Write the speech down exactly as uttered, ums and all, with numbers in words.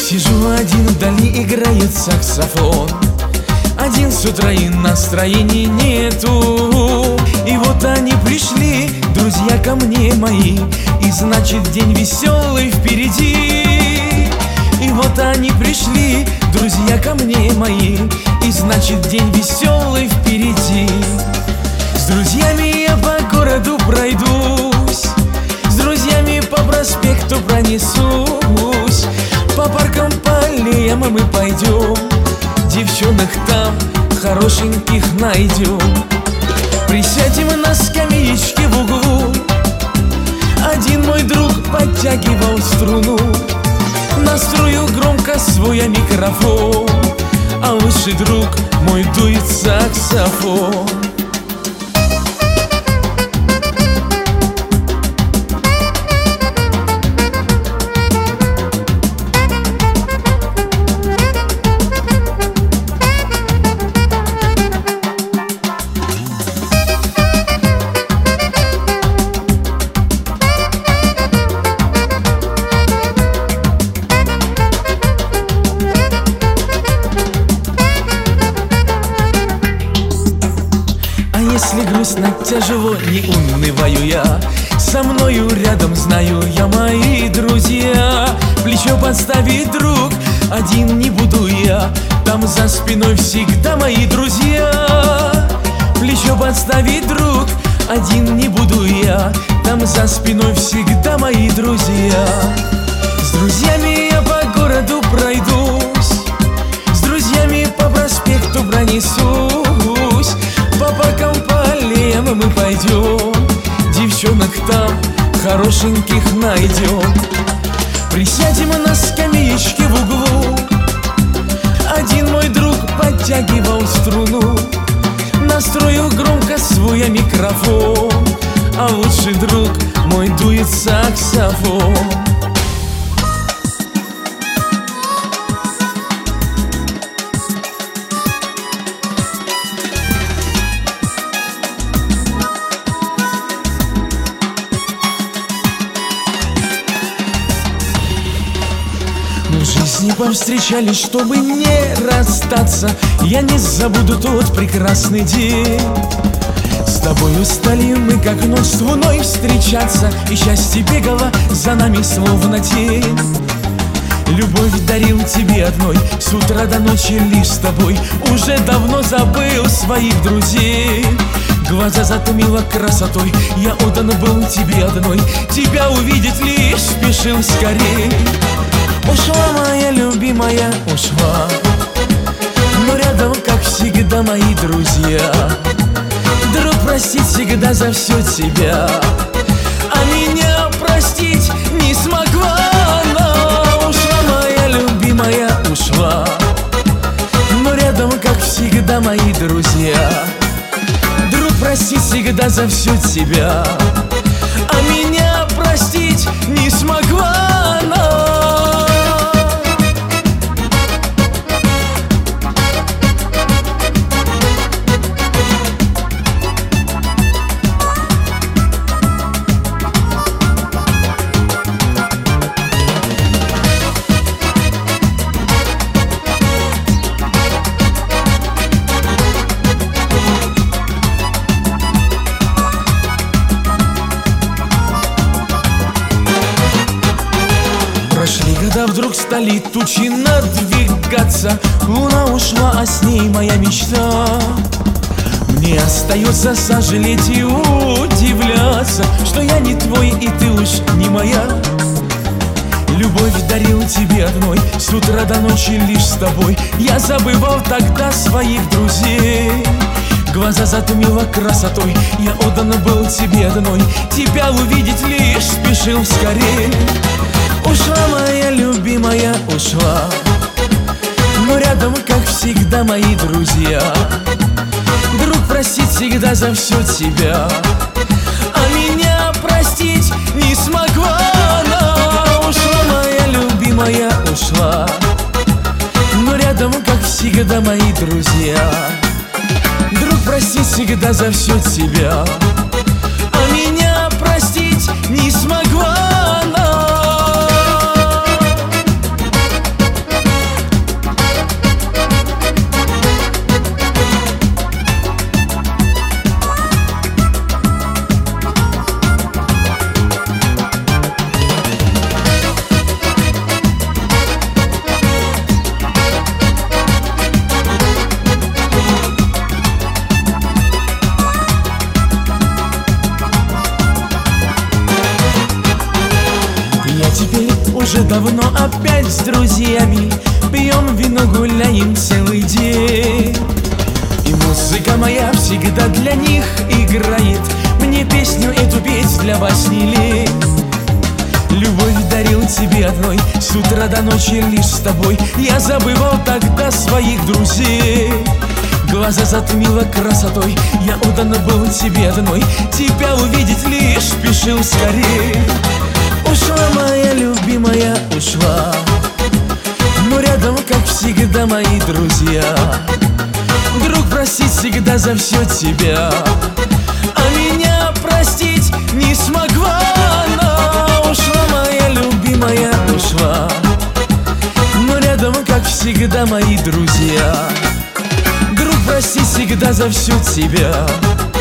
Сижу один, вдали играет саксофон. Один с утра и настроения нету. И вот они пришли, друзья ко мне мои, и значит день веселый впереди. И вот они пришли, друзья ко мне мои, и значит день веселый впереди. С друзьями я по городу пройдусь, с друзьями по проспекту пронесусь, по паркам, по аллеям мы пойдем, девчонок там хорошеньких найдем. Присядем на скамеечке в углу. Один мой друг подтягивал струну, настрою громко свой микрофон, а лучший друг мой дует саксофон. Если грустно, тяжело, не унываю я, со мною рядом, знаю я, мои друзья. Плечо подставит друг, один не буду я, там за спиной всегда мои друзья. Плечо подставит друг, один не буду я, там за спиной всегда мои друзья. С друзьями я по городу пройдусь, с друзьями по проспекту пронесусь, по паркам, по аллеям мы пойдем, девчонок там хорошеньких найдем. Присядем на скамеечке в углу. Один мой друг подтягивал струну, настрою громко свой микрофон, а лучший друг мой дует саксофон. В жизни повстречались, чтобы не расстаться. Я не забуду тот прекрасный день. С тобою стали мы, как ночь с луной, встречаться, и счастье бегало за нами, словно тень. Любовь дарил тебе одной, с утра до ночи лишь с тобой. Уже давно забыл своих друзей. Глаза затумила красотой, я отдан был тебе одной. Тебя увидеть лишь спешил скорей. Ушла моя любимая, ушла, но рядом, как всегда, мои друзья. Друг простит всегда за все тебя, а меня простить не смогла она. Ушла моя любимая, ушла, но рядом, как всегда, мои друзья. Друг простит всегда за все тебя, а меня простить не смогла она. Когда вдруг стали тучи надвигаться, луна ушла, а с ней моя мечта. Мне остается сожалеть и удивляться, что я не твой и ты уж не моя. Любовь дарил тебе одной, с утра до ночи лишь с тобой. Я забывал тогда своих друзей. Глаза затумила красотой, я отдан был тебе одной. Тебя увидеть лишь спешил скорей. Ушла моя любимая, ушла, но рядом, как всегда, мои друзья. Друг простит всегда за все тебя, а меня простить не смогла она. Ушла моя любимая, ушла, но рядом, как всегда, мои друзья. Друг простит всегда за все тебя, а меня простить не смогла она. я теперь уже давно опять с друзьями пьем вино, гуляем целый день. И музыка моя всегда для них играет. Мне песню эту петь для вас не лень. Любовь дарил тебе одной, с утра до ночи лишь с тобой. Я забывал тогда своих друзей. Глаза затмила красотой, я отдан был тебе одной. Тебя увидеть лишь спешил скорей. Ушла моя любимая, ушла, но рядом, как всегда, мои друзья. Друг, простить всегда за все тебя, а меня простить не смогла. Но ушла моя любимая, ушла, но рядом, как всегда, мои друзья. Друг, прости всегда за все тебя.